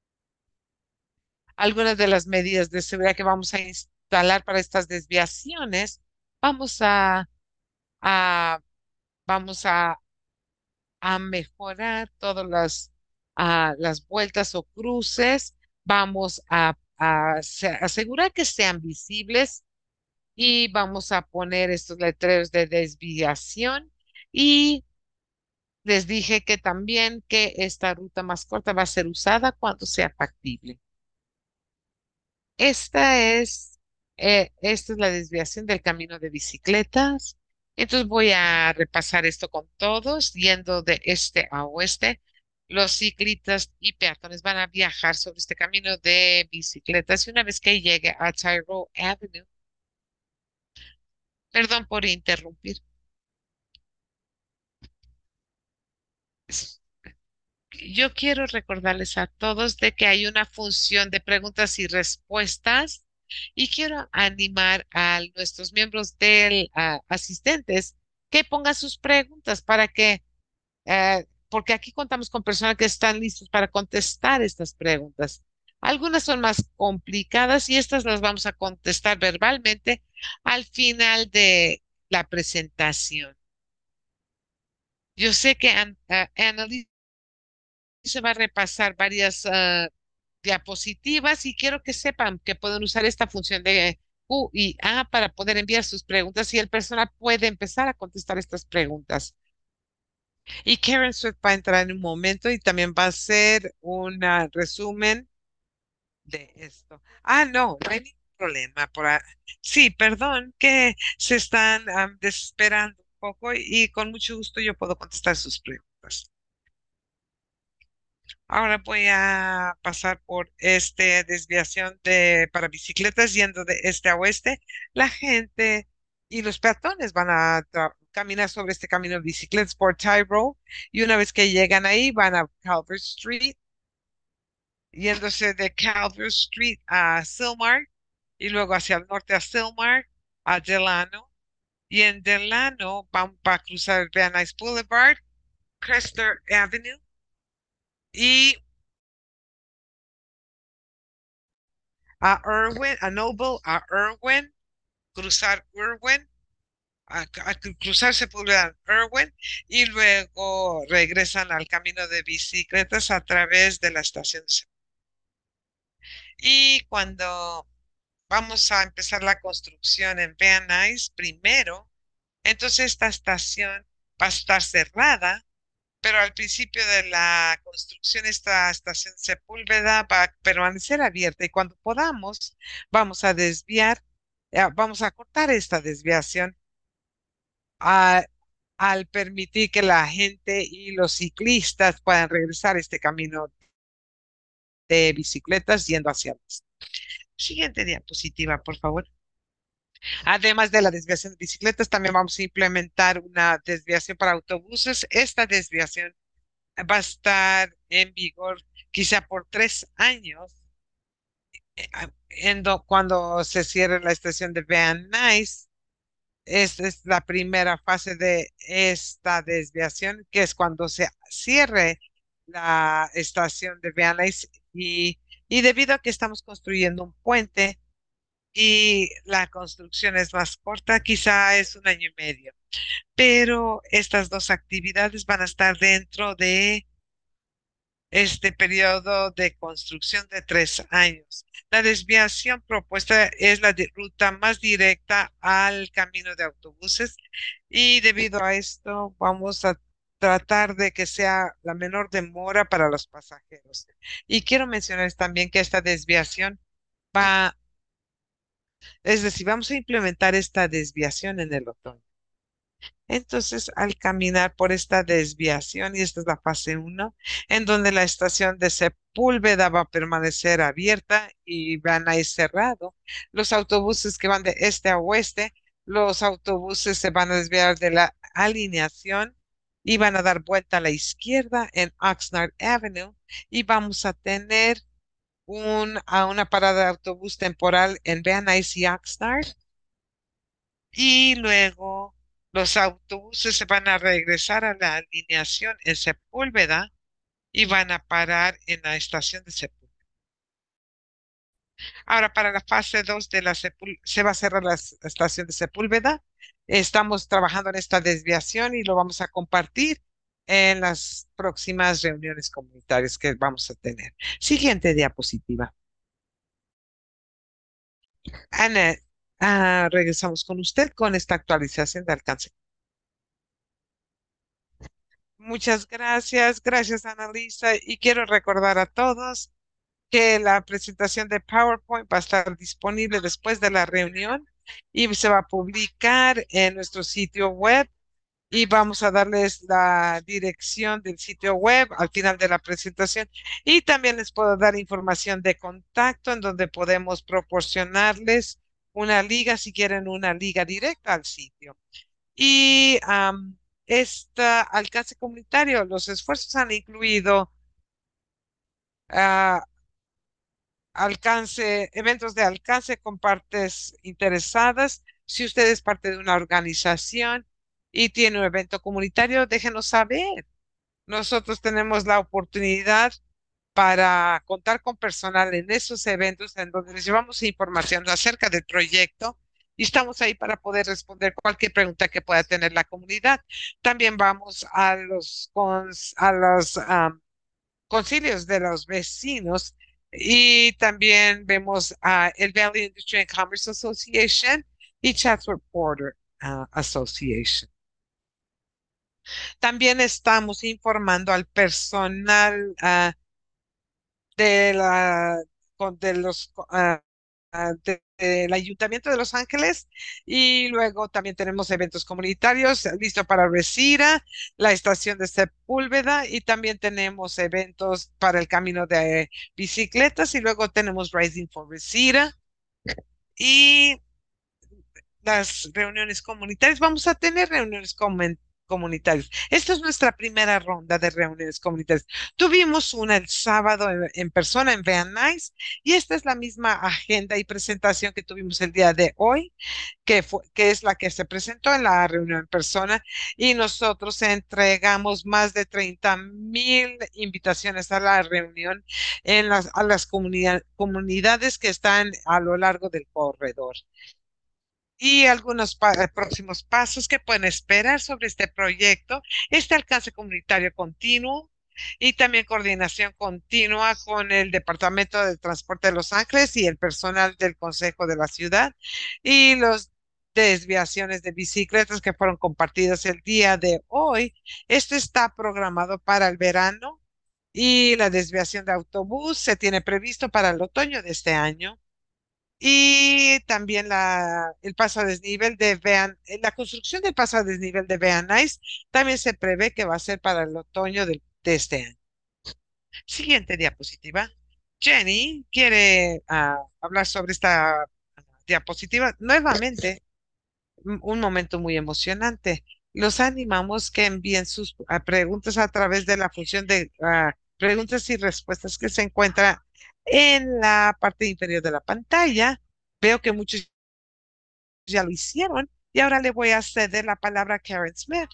Algunas de las medidas de seguridad que vamos a instalar para estas desviaciones, vamos a, a- vamos a mejorar todas las vueltas o cruces, vamos a asegurar que sean visibles y vamos a poner estos letreros de desviación y les dije que también que esta ruta más corta va a ser usada cuando sea factible. Esta es la desviación del camino de bicicletas. Entonces voy a repasar esto con todos, yendo de este a oeste. Los ciclistas y peatones van a viajar sobre este camino de bicicletas y una vez que llegue a Tyrone Avenue, perdón por interrumpir. Yo quiero recordarles a todos de que hay una función de preguntas y respuestas y quiero animar a nuestros miembros del asistentes que pongan sus preguntas porque aquí contamos con personas que están listos para contestar estas preguntas. Algunas son más complicadas y estas las vamos a contestar verbalmente al final de la presentación. Yo sé que Annalise se va a repasar varias diapositivas y quiero que sepan que pueden usar esta función de Q y A para poder enviar sus preguntas y el personal puede empezar a contestar estas preguntas. Y Karen Swift va a entrar en un momento y también va a hacer un resumen de esto. No, no hay ningún problema. Sí, perdón que se están desesperando un poco y con mucho gusto yo puedo contestar sus preguntas. Ahora voy a pasar por esta desviación para bicicletas yendo de este a oeste. La gente y los peatones van a caminar sobre este camino de bicicletas por Tyrone y una vez que llegan ahí van a Calvert Street, yéndose de Calvert Street a Silmar y luego hacia el norte a Silmar, a Delano. Y en Delano van a cruzar Van Nuys Boulevard, Crester Avenue y a Irwin, a Noble, a Irwin, cruzar Irwin, cruzar Sepúlveda en Irwin y luego regresan al camino de bicicletas a través de la estación de y cuando vamos a empezar la construcción en Van Nuys primero, entonces esta estación va a estar cerrada, pero al principio de la construcción esta estación Sepúlveda va a permanecer abierta y cuando podamos vamos a desviar, vamos a cortar esta desviación a- al permitir que la gente y los ciclistas puedan regresar a este camino de bicicletas yendo hacia el este. Siguiente diapositiva, por favor. Además de la desviación de bicicletas, también vamos a implementar una desviación para autobuses. Esta desviación va a estar en vigor quizá por 3 años, cuando se cierre la estación de Van Nuys. Esta es la primera fase de esta desviación, que es cuando se cierre la estación de Van Nuys y debido a que estamos construyendo un puente, y la construcción es más corta, quizá es 1 año y medio, pero estas dos actividades van a estar dentro de este periodo de construcción de 3 años. La desviación propuesta es la ruta más directa al camino de autobuses y debido a esto vamos a tratar de que sea la menor demora para los pasajeros. Y quiero mencionar también que esta desviación va, es decir, vamos a implementar esta desviación en el otoño. Entonces, al caminar por esta desviación, y esta es la fase uno, en donde la estación de Sepúlveda va a permanecer abierta y van a ir cerrado. Los autobuses que van de este a oeste, los autobuses se van a desviar de la alineación y van a dar vuelta a la izquierda en Oxnard Avenue y vamos a tener una parada de autobús temporal en Van Nuys y Oxnard y luego los autobuses se van a regresar a la alineación en Sepúlveda y van a parar en la estación de Sepúlveda. Ahora, para la fase 2 de se va a cerrar la estación de Sepúlveda. Estamos trabajando en esta desviación y lo vamos a compartir en las próximas reuniones comunitarias que vamos a tener. Siguiente diapositiva. Ana, regresamos con usted con esta actualización de alcance. Muchas gracias, gracias Annalisa. Y quiero recordar a todos que la presentación de PowerPoint va a estar disponible después de la reunión y se va a publicar en nuestro sitio web y vamos a darles la dirección del sitio web al final de la presentación y también les puedo dar información de contacto en donde podemos proporcionarles una liga si quieren una liga directa al sitio. Y este alcance comunitario, los esfuerzos han incluido ah, eventos de alcance con partes interesadas. Si usted es parte de una organización y tiene un evento comunitario, déjenos saber. Nosotros tenemos la oportunidad para contar con personal en esos eventos en donde les llevamos información acerca del proyecto y estamos ahí para poder responder cualquier pregunta que pueda tener la comunidad. También vamos a los concilios de los vecinos y también vemos a el Valley Industry and Commerce Association y Chatsworth Porter Association. También estamos informando al personal de la de los del Ayuntamiento de Los Ángeles y luego también tenemos eventos comunitarios listo para Resira, la estación de Sepúlveda y también tenemos eventos para el camino de bicicletas y luego tenemos Rising for Resira y las reuniones comunitarias. Vamos a tener reuniones comunitarios. Esta es nuestra primera ronda de reuniones comunitarias. Tuvimos una el sábado en persona en Van Nuys y esta es la misma agenda y presentación que tuvimos el día de hoy, que es la que se presentó en la reunión en persona y nosotros entregamos más de 30,000 invitaciones a la reunión a las comunidades que están a lo largo del corredor y algunos próximos pasos que pueden esperar sobre este proyecto, este alcance comunitario continuo y también coordinación continua con el Departamento de Transporte de Los Ángeles y el personal del Consejo de la Ciudad y los desviaciones de bicicletas que fueron compartidas el día de hoy. Este está programado para el verano y la desviación de autobús se tiene previsto para el otoño de este año. Y también el paso a desnivel la construcción del paso a desnivel de Van Nuys también se prevé que va a ser para el otoño de este año. Siguiente diapositiva. Jenny quiere hablar sobre esta diapositiva. Nuevamente, un momento muy emocionante. Los animamos que envíen sus preguntas a través de la función de preguntas y respuestas que se encuentra en la parte inferior de la pantalla. Veo que muchos ya lo hicieron y ahora le voy a ceder la palabra a Karen Smith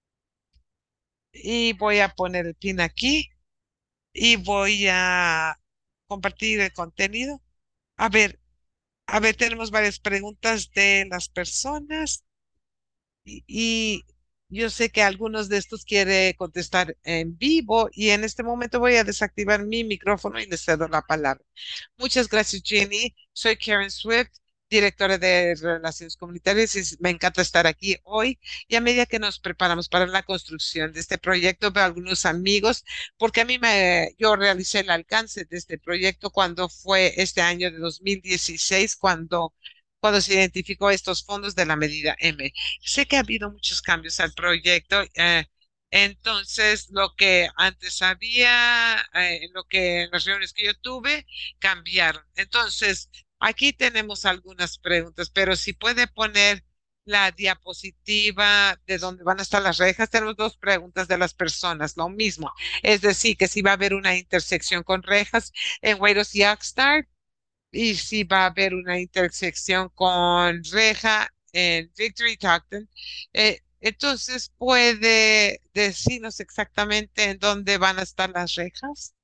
y voy a poner el pin aquí y voy a compartir el contenido. A ver, tenemos varias preguntas de las personas y yo sé que algunos de estos quiere contestar en vivo y en este momento voy a desactivar mi micrófono y les cedo la palabra. Muchas gracias, Jenny. Soy Karen Swift, directora de Relaciones Comunitarias, y me encanta estar aquí hoy. Y a medida que nos preparamos para la construcción de este proyecto, veo algunos amigos, porque yo realicé el alcance de este proyecto cuando fue este año de 2016, cuando se identificó estos fondos de la medida M. Sé que ha habido muchos cambios al proyecto. Entonces, lo que antes había, en las reuniones que yo tuve, cambiaron. Entonces, aquí tenemos algunas preguntas, pero si puede poner la diapositiva de dónde van a estar las rejas, tenemos dos preguntas de las personas, lo mismo. Es decir, que si va a haber una intersección con rejas en Wairos y Oxnard y si va a haber una intersección con reja en Victory Talkton. Entonces, ¿puede decirnos exactamente en dónde van a estar las rejas?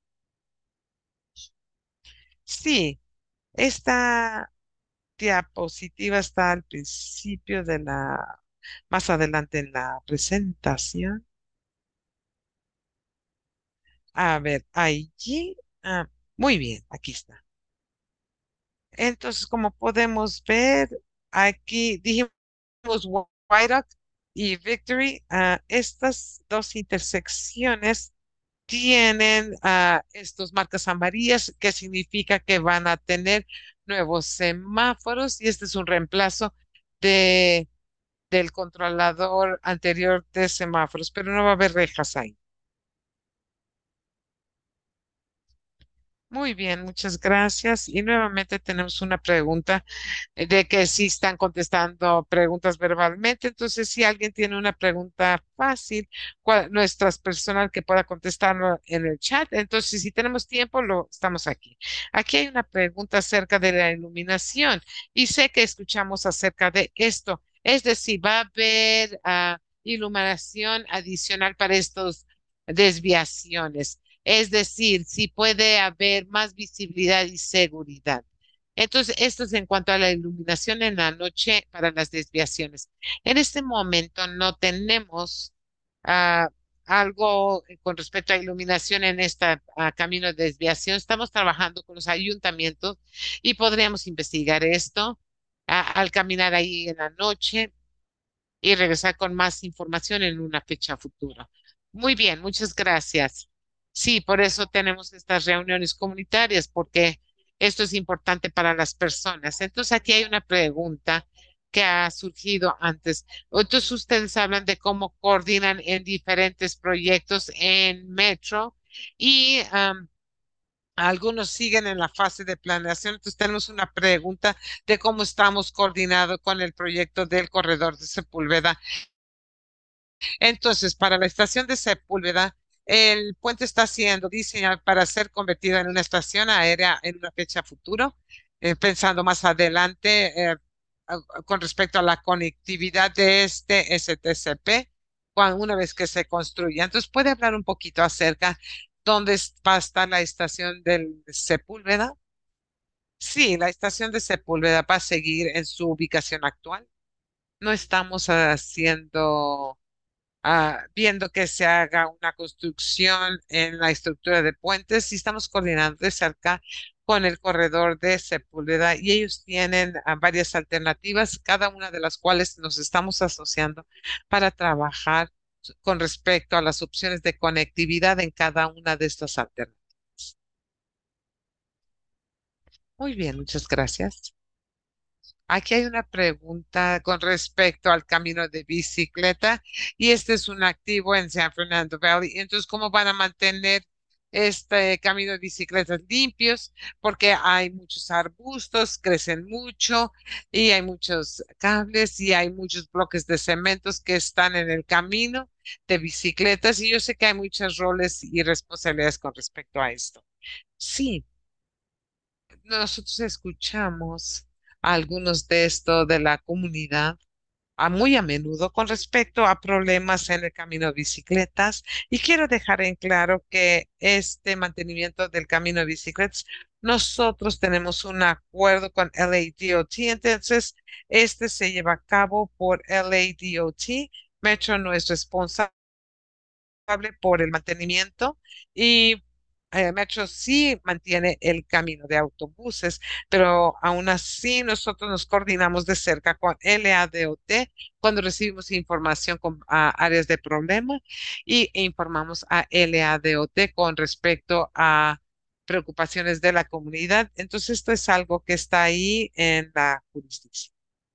Sí, esta diapositiva está al principio más adelante en la presentación. A ver, allí, muy bien, aquí está. Entonces, como podemos ver, aquí dijimos White Oak y Victory, estas dos intersecciones tienen estos marcas amarillas, que significa que van a tener nuevos semáforos y este es un reemplazo de, del controlador anterior de semáforos, pero no va a haber rejas ahí. Muy bien, muchas gracias. Y nuevamente tenemos una pregunta de que si están contestando preguntas verbalmente. Entonces, si alguien tiene una pregunta fácil, nuestras personas que pueda contestarlo en el chat. Entonces, si tenemos tiempo, lo estamos aquí. Aquí hay una pregunta acerca de la iluminación y sé que escuchamos acerca de esto. Es decir, va a haber iluminación adicional para estos desviaciones. Es decir, si puede haber más visibilidad y seguridad. Entonces, esto es en cuanto a la iluminación en la noche para las desviaciones. En este momento no tenemos ah, algo con respecto a iluminación en este camino de desviación. Estamos trabajando con los ayuntamientos y podríamos investigar esto al caminar ahí en la noche y regresar con más información en una fecha futura. Muy bien, muchas gracias. Sí, por eso tenemos estas reuniones comunitarias, porque esto es importante para las personas. Entonces, aquí hay una pregunta que ha surgido antes. Entonces, ustedes hablan de cómo coordinan en diferentes proyectos en Metro y algunos siguen en la fase de planeación. Entonces, tenemos una pregunta de cómo estamos coordinados con el proyecto del corredor de Sepúlveda Entonces, para la estación de Sepúlveda, el puente está siendo diseñado para ser convertido en una estación aérea en una fecha futuro, pensando más adelante con respecto a la conectividad de este STCP, una vez que se construya. Entonces, ¿puede hablar un poquito acerca dónde va a estar la estación del Sepúlveda? Sí, la estación de Sepúlveda va a seguir en su ubicación actual. No estamos haciendo viendo que se haga una construcción en la estructura de puentes y estamos coordinando de cerca con el corredor de Sepúlveda y ellos tienen varias alternativas, cada una de las cuales nos estamos asociando para trabajar con respecto a las opciones de conectividad en cada una de estas alternativas. Muy bien, muchas gracias. Aquí hay una pregunta con respecto al camino de bicicleta y este es un activo en San Fernando Valley. Entonces, ¿cómo van a mantener este camino de bicicletas limpios? Porque hay muchos arbustos, crecen mucho y hay muchos cables y hay muchos bloques de cementos que están en el camino de bicicletas y yo sé que hay muchos roles y responsabilidades con respecto a esto. Sí. Nosotros escuchamos algunos de esto de la comunidad muy a menudo con respecto a problemas en el camino de bicicletas y quiero dejar en claro que este mantenimiento del camino de bicicletas, nosotros tenemos un acuerdo con LADOT, entonces este se lleva a cabo por LADOT. Metro no es responsable por el mantenimiento y Metro sí mantiene el camino de autobuses, pero aún así nosotros nos coordinamos de cerca con LADOT cuando recibimos información con áreas de problema e informamos a LADOT con respecto a preocupaciones de la comunidad. Entonces, esto es algo que está ahí en la jurisdicción.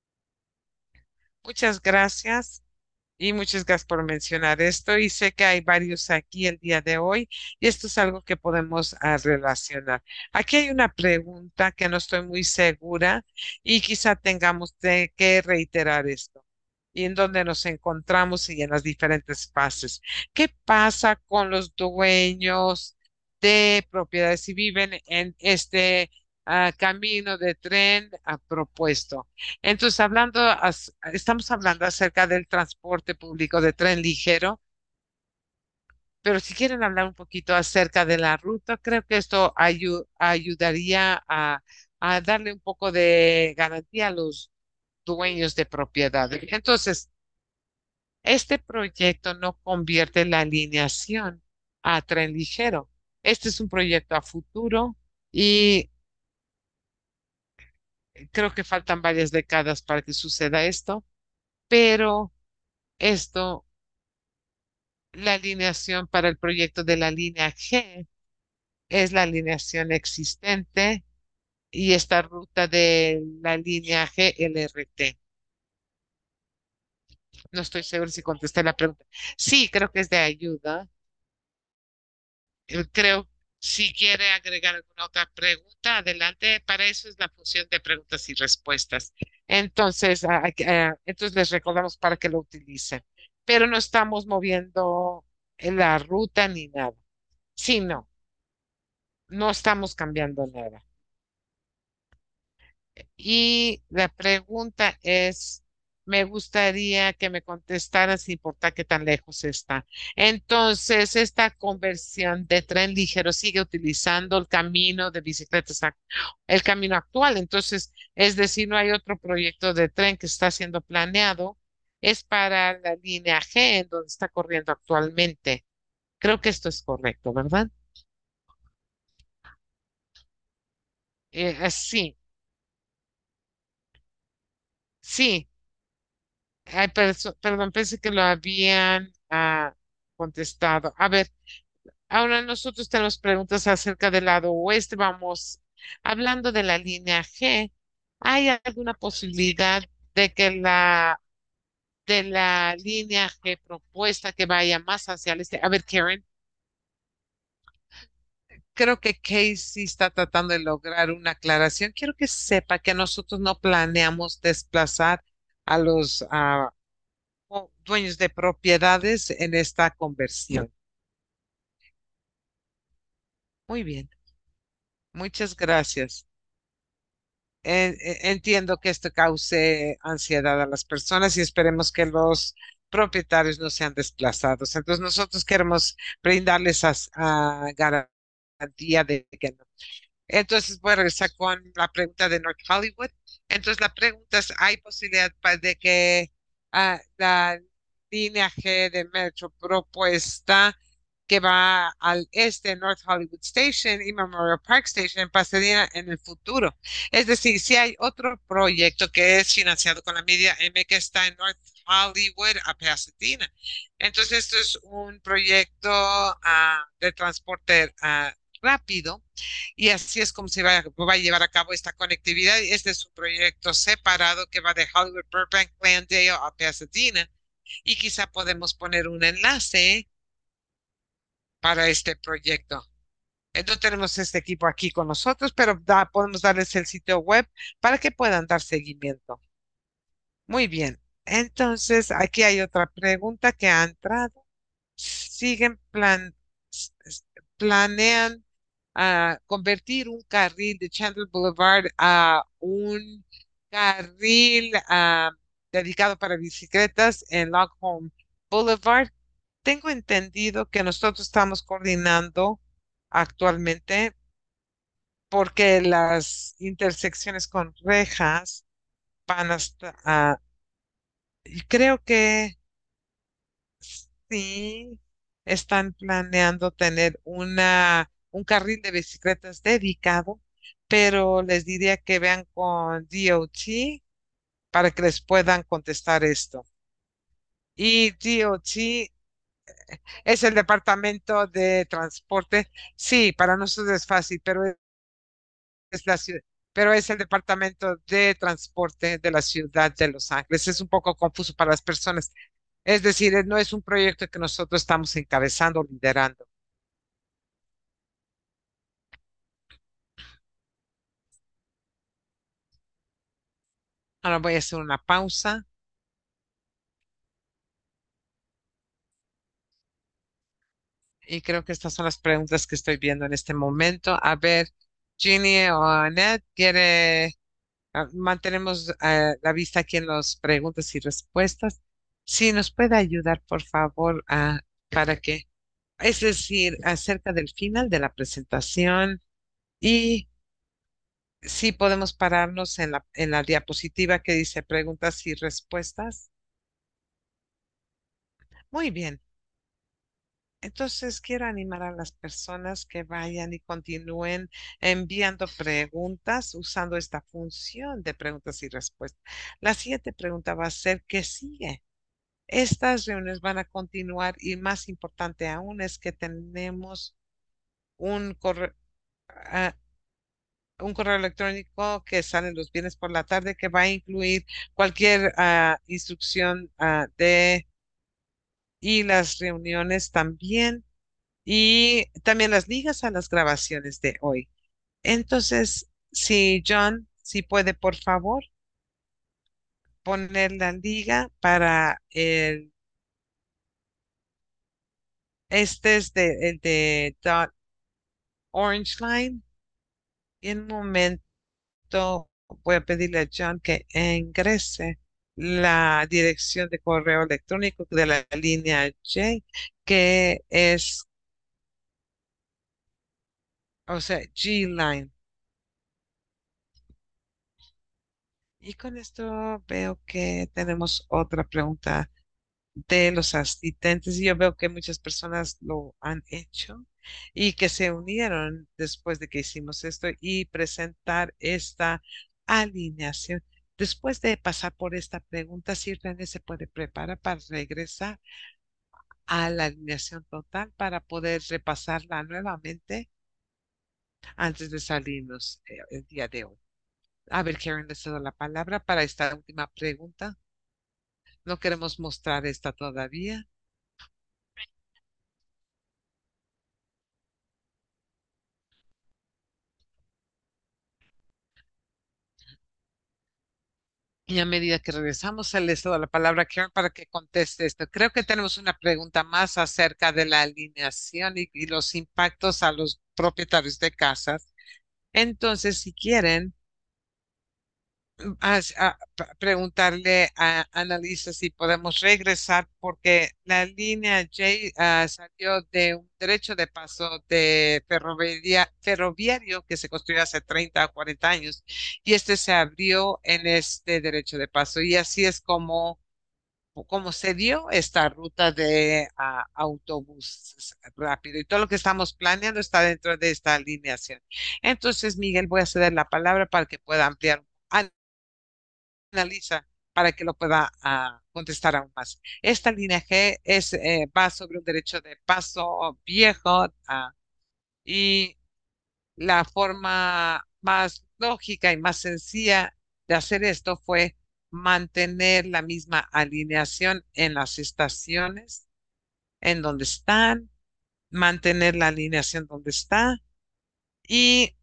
Muchas gracias. Y muchas gracias por mencionar esto. Y sé que hay varios aquí el día de hoy y esto es algo que podemos relacionar. Aquí hay una pregunta que no estoy muy segura y quizá tengamos que reiterar esto. Y en dónde nos encontramos y en las diferentes fases. ¿Qué pasa con los dueños de propiedades si viven en este camino de tren propuesto? Entonces, estamos hablando acerca del transporte público de tren ligero, pero si quieren hablar un poquito acerca de la ruta, creo que esto ayudaría a darle un poco de garantía a los dueños de propiedades. Entonces, este proyecto no convierte la alineación a tren ligero. Este es un proyecto a futuro y creo que faltan varias décadas para que suceda esto, pero esto la alineación para el proyecto de la línea G es la alineación existente y esta ruta de la línea GLRT. No estoy seguro si contesté la pregunta. Sí, creo que es de ayuda. Creo, si quiere agregar alguna otra pregunta, adelante. Para eso es la función de preguntas y respuestas. Entonces, entonces les recordamos para que lo utilicen. Pero no estamos moviendo la ruta ni nada. Sí, no. No estamos cambiando nada. Y la pregunta es, me gustaría que me contestaran sin importar qué tan lejos está. Entonces, esta conversión de tren ligero sigue utilizando el camino de bicicletas, el camino actual. Entonces, es decir, no hay otro proyecto de tren que está siendo planeado. Es para la línea G, en donde está corriendo actualmente. Creo que esto es correcto, ¿verdad? Sí, sí. Ay, perdón, pensé que lo habían contestado. A ver, ahora nosotros tenemos preguntas acerca del lado oeste. Vamos hablando de la línea G. ¿Hay alguna posibilidad de que de la línea G propuesta que vaya más hacia el este? A ver, Karen, creo que Casey está tratando de lograr una aclaración. Quiero que sepa que nosotros no planeamos desplazar a los dueños de propiedades en esta conversión. Muy bien, muchas gracias. Entiendo que esto cause ansiedad a las personas y esperemos que los propietarios no sean desplazados. Entonces nosotros queremos brindarles garantía de que no. Entonces voy a regresar con la pregunta de North Hollywood. Entonces la pregunta es, ¿hay posibilidad de que la línea G de metro propuesta que va al este, North Hollywood Station y Memorial Park Station en Pasadena en el futuro? Es decir, si hay otro proyecto que es financiado con la media M que está en North Hollywood a Pasadena. Entonces esto es un proyecto de transporte rápido y así es como va a llevar a cabo esta conectividad. Este es un proyecto separado que va de Hollywood, Burbank, Glendale a Pasadena. Y quizá podemos poner un enlace para este proyecto. No tenemos este equipo aquí con nosotros, pero podemos darles el sitio web para que puedan dar seguimiento. Muy bien. Entonces, aquí hay otra pregunta que ha entrado. ¿Siguen planean convertir un carril de Chandler Boulevard a un carril dedicado para bicicletas en Lockhorn Boulevard? Tengo entendido que nosotros estamos coordinando actualmente porque las intersecciones con rejas van hasta, y creo que sí, están planeando tener un carril de bicicletas dedicado, pero les diría que vean con DOT para que les puedan contestar esto. Y DOT es el Departamento de Transporte. Sí, para nosotros es fácil, es la ciudad, pero es el Departamento de Transporte de la ciudad de Los Ángeles. Es un poco confuso para las personas. Es decir, no es un proyecto que nosotros estamos encabezando o liderando. Ahora voy a hacer una pausa y creo que estas son las preguntas que estoy viendo en este momento. A ver, Ginny o Annette, mantenemos la vista aquí en las preguntas y respuestas. Si nos puede ayudar, por favor, para que, es decir, acerca del final de la presentación y si podemos pararnos en la diapositiva que dice preguntas y respuestas. Muy bien. Entonces, quiero animar a las personas que vayan y continúen enviando preguntas usando esta función de preguntas y respuestas. La siguiente pregunta va a ser, ¿qué sigue? Estas reuniones van a continuar y más importante aún es que tenemos un correo, ah, un correo electrónico que sale los viernes por la tarde que va a incluir cualquier instrucción y las reuniones también. Y también las ligas a las grabaciones de hoy. Entonces, si John, si puede, por favor, poner la liga para este es el de Dot Orange Line. Y en un momento voy a pedirle a John que ingrese la dirección de correo electrónico de la línea J, que es, o sea, G Line. Y con esto veo que tenemos otra pregunta de los asistentes y yo veo que muchas personas lo han hecho y que se unieron después de que hicimos esto y presentar esta alineación. Después de pasar por esta pregunta, si René se puede preparar para regresar a la alineación total para poder repasarla nuevamente antes de salirnos el día de hoy. A ver, Karen, le cedo la palabra para esta última pregunta. No queremos mostrar esta todavía. Y a medida que regresamos, le cedo la palabra a Karen para que conteste esto. Creo que tenemos una pregunta más acerca de la alineación y los impactos a los propietarios de casas. Entonces, si quieren, preguntarle a Annalisa si podemos regresar, porque la línea J salió de un derecho de paso de ferroviario que se construyó hace 30 o 40 años, y este se abrió en este derecho de paso, y así es como se dio esta ruta de autobús rápido, y todo lo que estamos planeando está dentro de esta alineación. Entonces, Miguel, voy a ceder la palabra para que pueda ampliar. Analiza para que lo pueda contestar aún más. Esta línea G va sobre un derecho de paso viejo, y la forma más lógica y más sencilla de hacer esto fue mantener la misma alineación en las estaciones, en donde están, mantener la alineación donde está, y,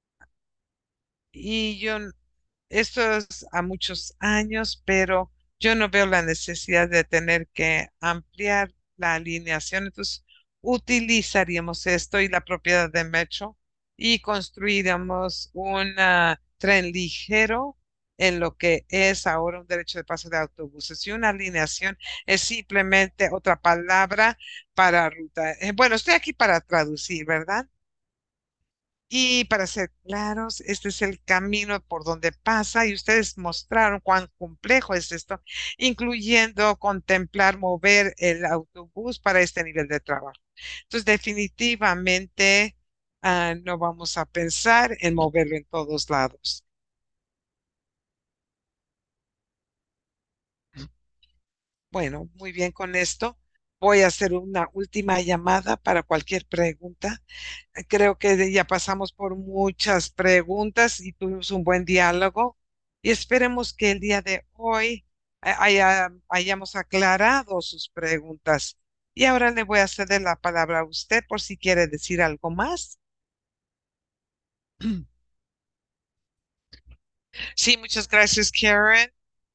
y yo esto es a muchos años, pero yo no veo la necesidad de tener que ampliar la alineación. Entonces, utilizaríamos esto y la propiedad de Metro y construiríamos un tren ligero en lo que es ahora un derecho de paso de autobuses. Y una alineación es simplemente otra palabra para ruta. Bueno, estoy aquí para traducir, ¿verdad? Y para ser claros, este es el camino por donde pasa y ustedes mostraron cuán complejo es esto, incluyendo contemplar mover el autobús para este nivel de trabajo. Entonces, definitivamente, no vamos a pensar en moverlo en todos lados. Bueno, muy bien con esto. Voy a hacer una última llamada para cualquier pregunta. Creo que ya pasamos por muchas preguntas y tuvimos un buen diálogo, y esperemos que el día de hoy hayamos aclarado sus preguntas. Y ahora le voy a ceder la palabra a usted por si quiere decir algo más. Sí, muchas gracias, Karen.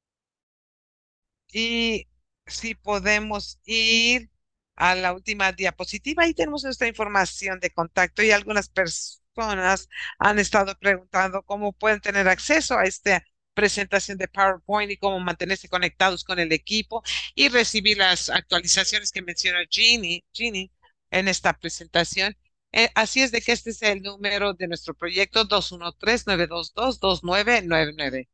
Y si podemos ir a la última diapositiva, ahí tenemos nuestra información de contacto, y algunas personas han estado preguntando cómo pueden tener acceso a esta presentación de PowerPoint y cómo mantenerse conectados con el equipo y recibir las actualizaciones que mencionó Jeannie en esta presentación. Así es de que este es el número de nuestro proyecto: 213-922-2999.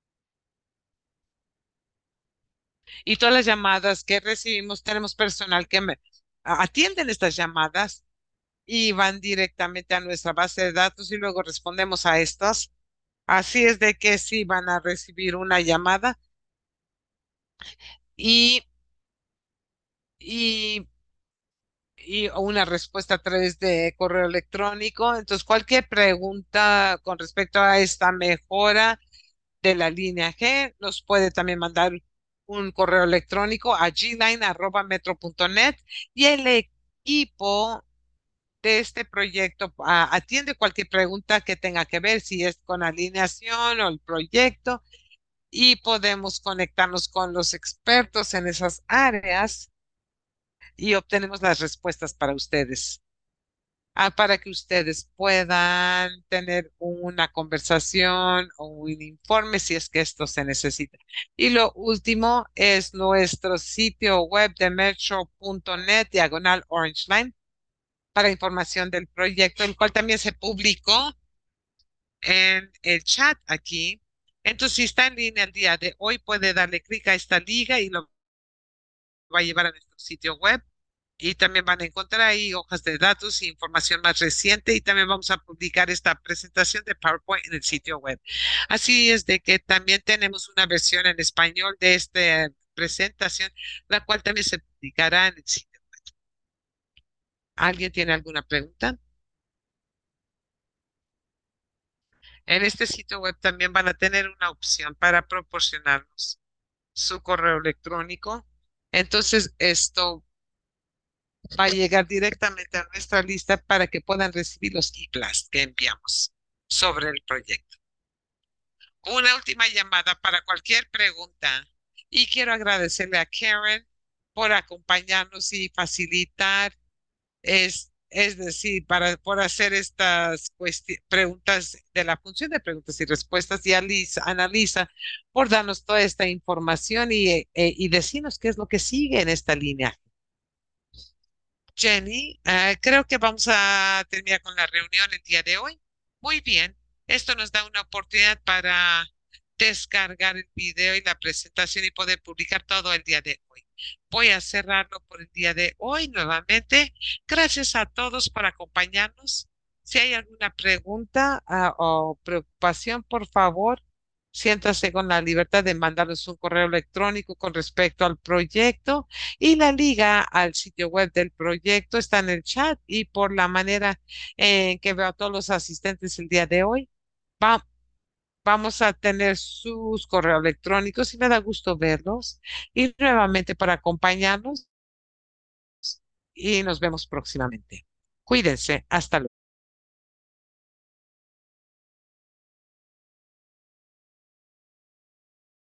Y todas las llamadas que recibimos, tenemos personal que atienden estas llamadas y van directamente a nuestra base de datos y luego respondemos a estas. Así es de que sí van a recibir una llamada y, y, y una respuesta a través de correo electrónico. Entonces, cualquier pregunta con respecto a esta mejora de la línea G, nos puede también mandar un correo electrónico a gline@metro.net, y el equipo de este proyecto atiende cualquier pregunta que tenga que ver si es con alineación o el proyecto, y podemos conectarnos con los expertos en esas áreas y obtenemos las respuestas para ustedes, para que ustedes puedan tener una conversación o un informe si es que esto se necesita. Y lo último es nuestro sitio web de metro.net /Orange Line para información del proyecto, el cual también se publicó en el chat aquí. Entonces, si está en línea el día de hoy, puede darle clic a esta liga y lo va a llevar a nuestro sitio web. Y también van a encontrar ahí hojas de datos e información más reciente. Y también vamos a publicar esta presentación de PowerPoint en el sitio web. Así es de que también tenemos una versión en español de esta presentación, la cual también se publicará en el sitio. ¿Alguien tiene alguna pregunta? En este sitio web también van a tener una opción para proporcionarnos su correo electrónico. Entonces, esto va a llegar directamente a nuestra lista para que puedan recibir los e-blasts que enviamos sobre el proyecto. Una última llamada para cualquier pregunta. Y quiero agradecerle a Karen por acompañarnos y facilitar, es decir, por hacer estas preguntas de la función de preguntas y respuestas y a Analisa por darnos toda esta información y decirnos qué es lo que sigue en esta línea. Jenny, creo que vamos a terminar con la reunión el día de hoy. Muy bien, esto nos da una oportunidad para descargar el video y la presentación y poder publicar todo el día de hoy. Voy a cerrarlo por el día de hoy nuevamente. Gracias a todos por acompañarnos. Si hay alguna pregunta, o preocupación, por favor, siéntase con la libertad de mandarnos un correo electrónico con respecto al proyecto y la liga al sitio web del proyecto está en el chat y por la manera en que veo a todos los asistentes el día de hoy, va- vamos a tener sus correos electrónicos y me da gusto verlos y nuevamente para acompañarnos y nos vemos próximamente. Cuídense, hasta luego.